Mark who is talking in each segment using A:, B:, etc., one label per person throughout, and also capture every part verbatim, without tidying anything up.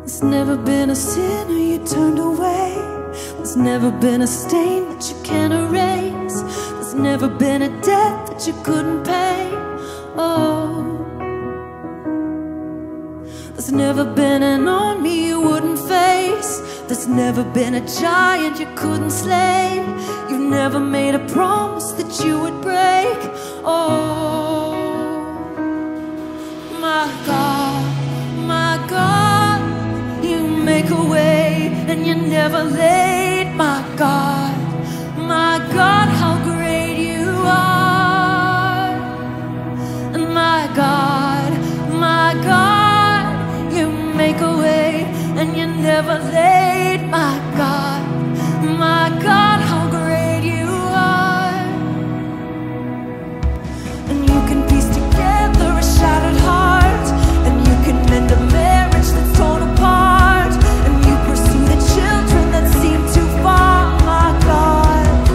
A: There's never been a sinner you turned away. There's never been a stain that you can't erase. There's never been a debt that you couldn't pay. Oh, there's never been an army you wouldn't face. There's never been a giant you couldn't slay. You've never made a promise that you would break. Oh, my God, my God, you make a way and you're never late. My God, my God, how great you are. And my God, my God, you make a way and you're never late. My God, my God, how great you are. And you can piece together a shattered heart, and you can mend a marriage that's torn apart, and you pursue the children that seem too far. My God,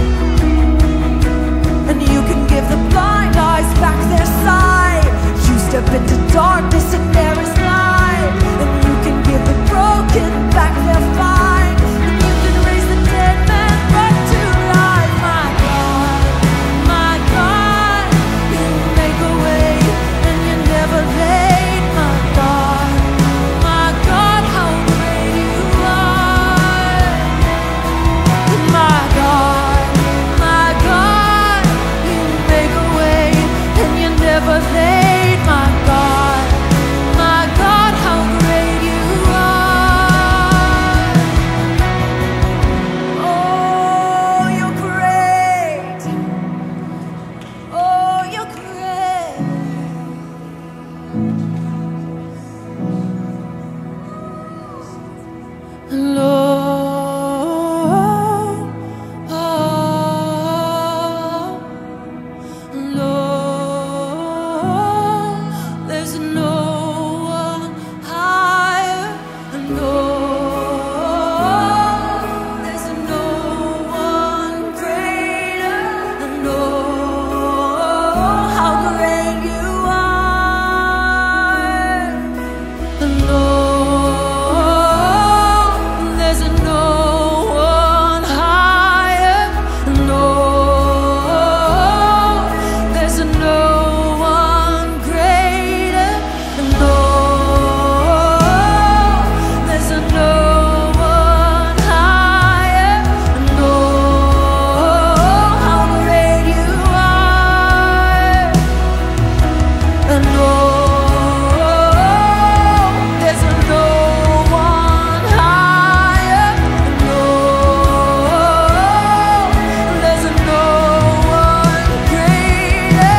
A: and you can give the blind eyes back their sight. You step into darkness and there is light, and you can give the broken back their fight, and you can raise the dead man back to life. My God, my God, you make a way and you're never late. My God, my God, how great you are. My God, my God, you make a way and you're never late. My God, my God, how great you are. Oh, you're great. Oh, you're great. Lord, oh, Lord, there's no one higher. Lord, there's no one greater. Lord, how great you are. Lord, there's no one higher. Lord, there's no one greater. Lord, there's no one higher. Lord, how great you are. And Lord, there's no one higher. Lord, there's no one greater.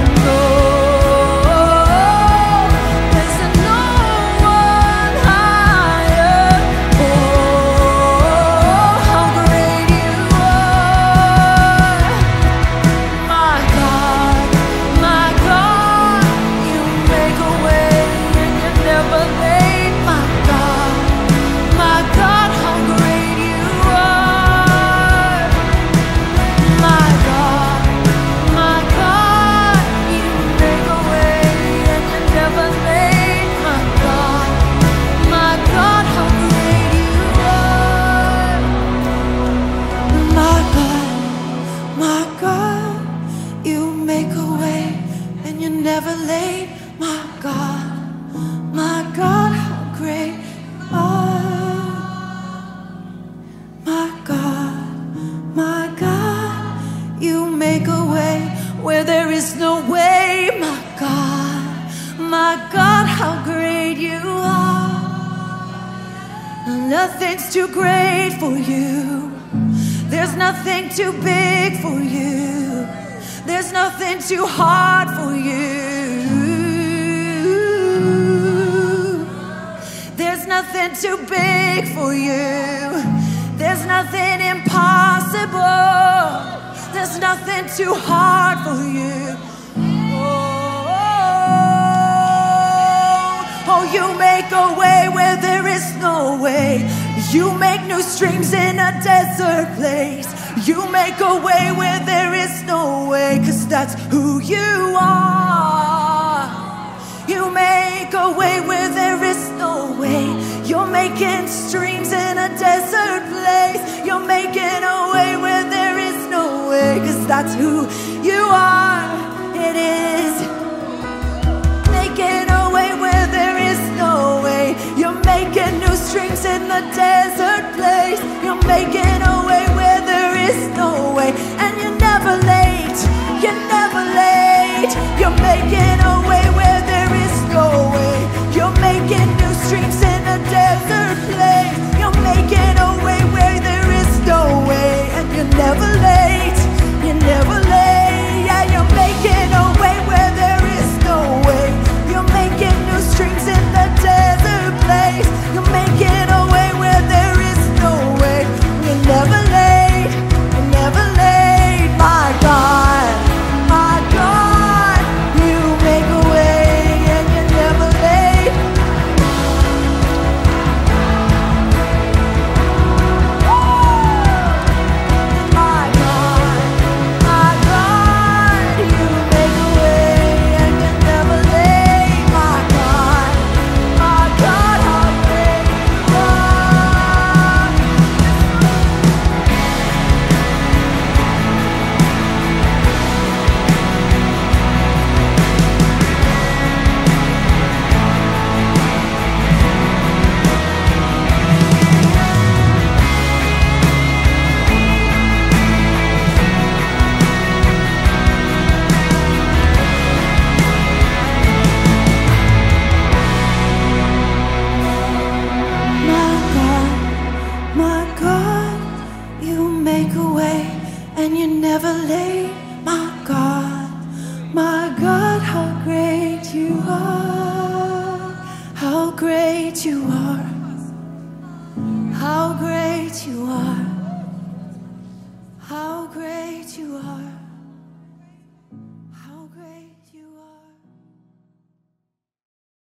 A: Lord, there's no one higher. Oh, how great you are. My God, my God, you make a way and you're never late. My God, my God, how great you are. My God, my God, you make a way and you're never late. My God, my God, how great you are. My God, my God, you make a way and you're never late. My God, my God, how great you are. My God, my God, you make a way where there is no way. My God, my God, how great you are. Nothing's too great for you. There's nothing too big for you. There's nothing too hard for you. There's nothing too big for you. There's nothing impossible. There's nothing too hard for you. Oh, oh, you make a way where there is no way. You make new streams in a desert place. You make a way where there is no way, 'cause that's who you are. You make a way where there is no way. in the desert place. You're making a way where there is no way, and you're never late. You're never late. You're making a way where there is no way. You're making new streams in a desert place. You're making a way where there is no way, and you're never late. You're never late. Yeah, you're making a way where there is no way. You're making new streams in the desert place. You're making a way where there is no way. You're never late. You're never late. My God, my God, you make a way and you're never late. My God, my God, you make a way and you're never late. My God, my God, how great you are. My God, my God, you make a way and you're never late. My God, my God, how great you are. How great you are. How great you are. How great you are.